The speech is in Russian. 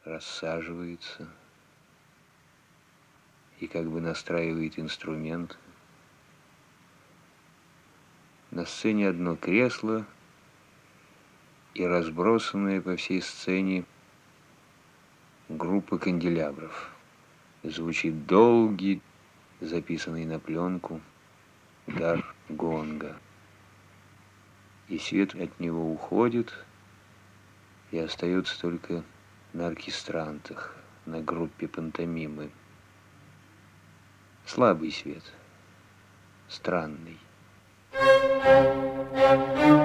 рассаживается и как бы настраивает инструмент. На сцене одно кресло и разбросанная по всей сцене группа канделябров. Звучит долгий, записанный на пленку, удар гонга. И свет от него уходит, и остается только на оркестрантах, на группе пантомимы. Слабый свет, странный.